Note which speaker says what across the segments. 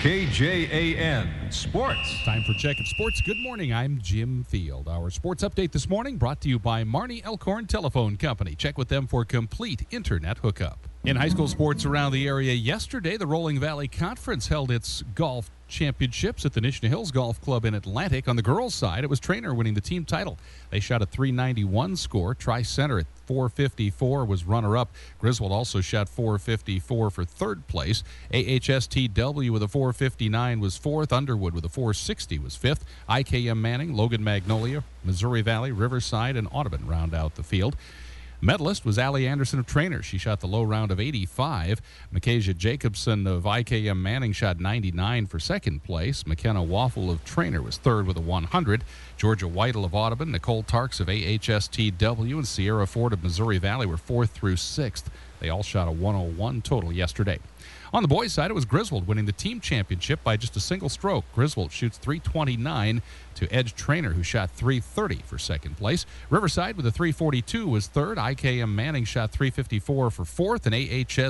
Speaker 1: KJAN Sports.
Speaker 2: Time for Checkin' Sports. Good morning. I'm Jim Field. Our sports update this morning brought to you by Marnie Elkhorn Telephone Company. Check with them for complete internet hookup. In high school sports around the area yesterday, the Rolling Valley Conference held its golf championships at the Nishna Hills Golf Club in Atlantic. On the girls' side, it was Trainer winning the team title. They shot a .391 score. Tri-Center at .454 was runner-up. Griswold also shot .454 for third place. AHSTW with a .459 was fourth. Underwood with a .460 was fifth. IKM Manning, Logan Magnolia, Missouri Valley, Riverside, and Audubon round out the field. Medalist was Allie Anderson of Trainer. She shot the low round of 85. Micaiah Jacobson of IKM Manning shot 99 for second place. McKenna Waffle of Trainer was third with a 100. Georgia Whittle of Audubon, Nicole Tarks of AHSTW, and Sierra Ford of Missouri Valley were fourth through sixth. They all shot a 101 total yesterday. On the boys' side, it was Griswold winning the team championship by just a single stroke. Griswold shoots .329 to edge Trainer, who shot .330 for second place. Riverside with a .342 was third. IKM Manning shot .354 for fourth, and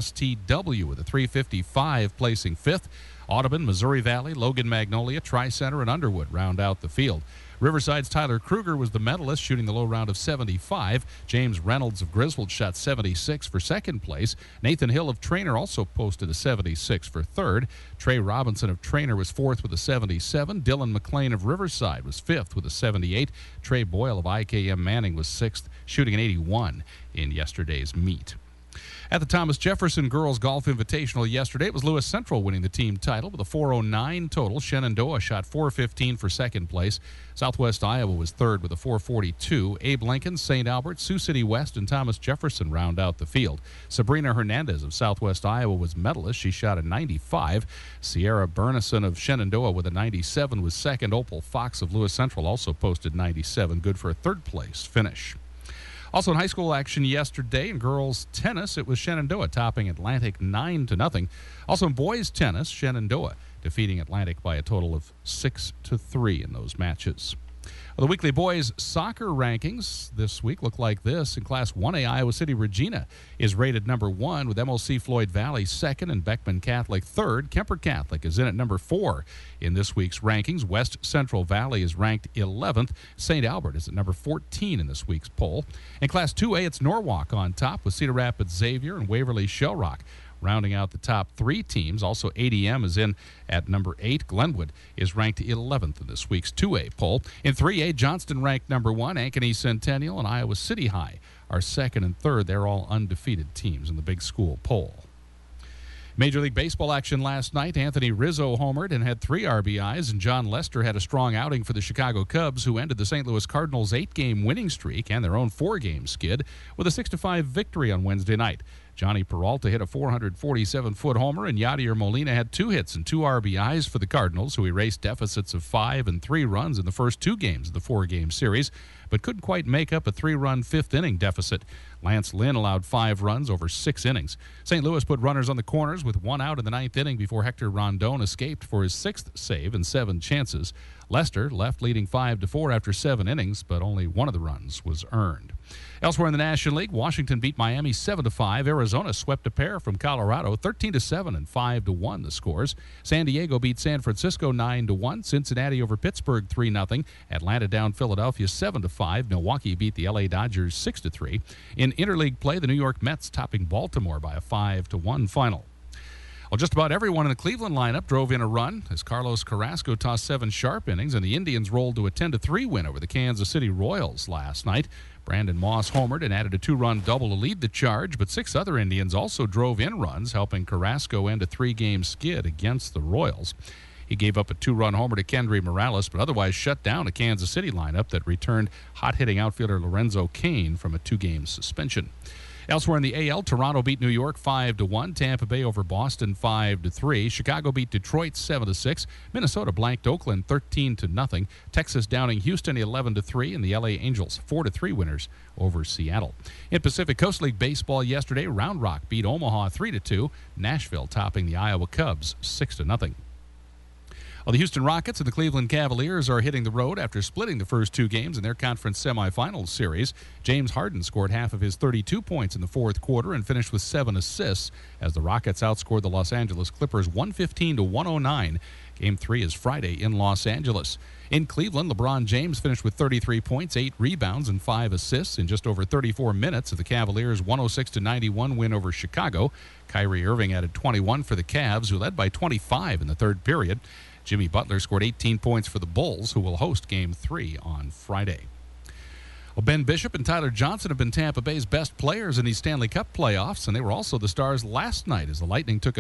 Speaker 2: AHSTW with a .355 placing fifth. Audubon, Missouri Valley, Logan Magnolia, Tri-Center, and Underwood round out the field. Riverside's Tyler Kruger was the medalist, shooting the low round of 75. James Reynolds of Griswold shot 76 for second place. Nathan Hill of Trainer also posted a 76 for third. Trey Robinson of Trainer was fourth with a 77. Dylan McLean of Riverside was fifth with a 78. Trey Boyle of IKM Manning was sixth, shooting an 81 in yesterday's meet. At the Thomas Jefferson Girls Golf Invitational yesterday, it was Lewis Central winning the team title with a .409 total. Shenandoah shot .415 for second place. Southwest Iowa was third with a .442. Abe Lincoln, St. Albert, Sioux City West, and Thomas Jefferson round out the field. Sabrina Hernandez of Southwest Iowa was medalist. She shot a 95. Sierra Bernison of Shenandoah with a 97 was second. Opal Fox of Lewis Central also posted 97, good for a third place finish. Also in high school action yesterday in girls tennis, it was Shenandoah topping Atlantic 9-0. Also in boys tennis, Shenandoah defeating Atlantic by a total of 6-3 in those matches. Well, the weekly boys soccer rankings this week look like this. In Class 1A, Iowa City Regina is rated number 1 with MLC Floyd Valley second and Beckman Catholic third. Kemper Catholic is in at number 4 in this week's rankings. West Central Valley is ranked 11th. St. Albert is at number 14 in this week's poll. In Class 2A, it's Norwalk on top with Cedar Rapids Xavier and Waverly Shell Rock rounding out the top 3 teams. Also, ADM is in at number 8. Glenwood is ranked 11th in this week's 2A poll. In 3A, Johnston ranked number 1. Ankeny Centennial and Iowa City High are second and third. They're all undefeated teams in the big school poll. Major League Baseball action last night. Anthony Rizzo homered and had 3 RBIs, and John Lester had a strong outing for the Chicago Cubs, who ended the St. Louis Cardinals' 8-game winning streak and their own 4-game skid with a 6-5 victory on Wednesday night. Johnny Peralta hit a 447-foot homer, and Yadier Molina had 2 hits and 2 RBIs for the Cardinals, who erased deficits of 5 and 3 runs in the first 2 games of the 4-game series, but couldn't quite make up a 3-run 5th-inning deficit. Lance Lynn allowed 5 runs over 6 innings. St. Louis put runners on the corners with 1 out in the 9th inning before Hector Rondon escaped for his 6th save and 7 chances. Lester left leading 5-4 after 7 innings, but only 1 of the runs was earned. Elsewhere in the National League, Washington beat Miami 7-5. Arizona swept a pair from Colorado 13-7 and 5-1 the scores. San Diego beat San Francisco 9-1. Cincinnati over Pittsburgh 3-0. Atlanta down Philadelphia 7-5. Milwaukee beat the LA Dodgers 6-3. In interleague play, the New York Mets topping Baltimore by a 5-1 final. Well, just about everyone in the Cleveland lineup drove in a run as Carlos Carrasco tossed 7 sharp innings, and the Indians rolled to a 10-3 win over the Kansas City Royals last night. Brandon Moss homered and added a 2-run double to lead the charge, but 6 other Indians also drove in runs, helping Carrasco end a 3-game skid against the Royals. He gave up a 2-run homer to Kendry Morales, but otherwise shut down a Kansas City lineup that returned hot-hitting outfielder Lorenzo Cain from a 2-game suspension. Elsewhere in the AL, Toronto beat New York 5-1. Tampa Bay over Boston 5-3. Chicago beat Detroit 7-6. Minnesota blanked Oakland 13-0. Texas downing Houston 11-3, and the LA Angels 4-3 winners over Seattle. In Pacific Coast League baseball yesterday, Round Rock beat Omaha 3-2. Nashville topping the Iowa Cubs 6-0. Well, the Houston Rockets and the Cleveland Cavaliers are hitting the road after splitting the first two games in their conference semifinals series. James Harden scored half of his 32 points in the fourth quarter and finished with 7 assists as the Rockets outscored the Los Angeles Clippers 115-109. Game 3 is Friday in Los Angeles. In Cleveland, LeBron James finished with 33 points, 8 rebounds, and 5 assists in just over 34 minutes of the Cavaliers' 106-91 win over Chicago. Kyrie Irving added 21 for the Cavs, who led by 25 in the third period. Jimmy Butler scored 18 points for the Bulls, who will host Game 3 on Friday. Well, Ben Bishop and Tyler Johnson have been Tampa Bay's best players in these Stanley Cup playoffs, and they were also the stars last night as the Lightning took a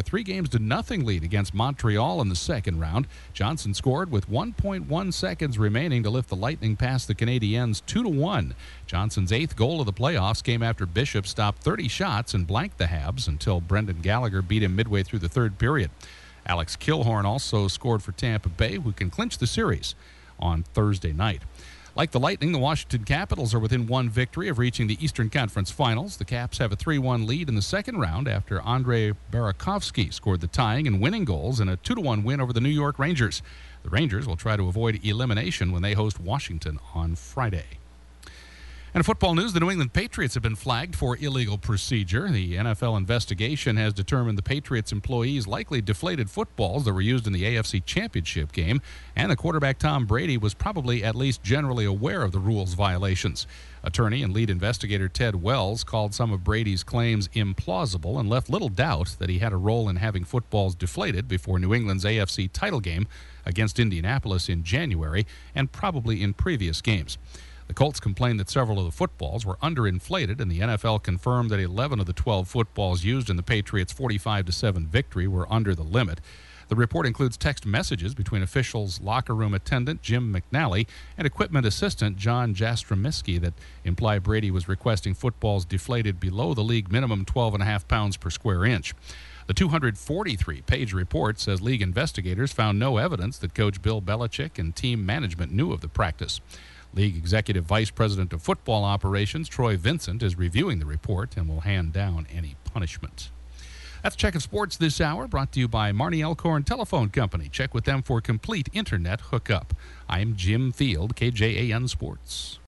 Speaker 2: 3-0 lead against Montreal in the second round. Johnson scored with 1.1 seconds remaining to lift the Lightning past the Canadiens 2-1. Johnson's 8th goal of the playoffs came after Bishop stopped 30 shots and blanked the Habs until Brendan Gallagher beat him midway through the third period. Alex Killorn also scored for Tampa Bay, who can clinch the series on Thursday night. Like the Lightning, the Washington Capitals are within one victory of reaching the Eastern Conference Finals. The Caps have a 3-1 lead in the second round after Andrei Burakovsky scored the tying and winning goals in a 2-1 win over the New York Rangers. The Rangers will try to avoid elimination when they host Washington on Friday. And in football news, the New England Patriots have been flagged for illegal procedure. The NFL investigation has determined the Patriots employees likely deflated footballs that were used in the AFC Championship game, and the quarterback Tom Brady was probably at least generally aware of the rules violations. Attorney and lead investigator Ted Wells called some of Brady's claims implausible and left little doubt that he had a role in having footballs deflated before New England's AFC title game against Indianapolis in January and probably in previous games. The Colts complained that several of the footballs were underinflated, and the NFL confirmed that 11 of the 12 footballs used in the Patriots' 45-7 victory were under the limit. The report includes text messages between officials, locker room attendant Jim McNally and equipment assistant John Jastromiski that imply Brady was requesting footballs deflated below the league minimum 12.5 pounds per square inch. The 243-page report says league investigators found no evidence that Coach Bill Belichick and team management knew of the practice. League Executive Vice President of Football Operations Troy Vincent is reviewing the report and will hand down any punishment. That's Check of Sports this hour, brought to you by Marnie Elkhorn Telephone Company. Check with them for complete internet hookup. I'm Jim Field, KJAN Sports.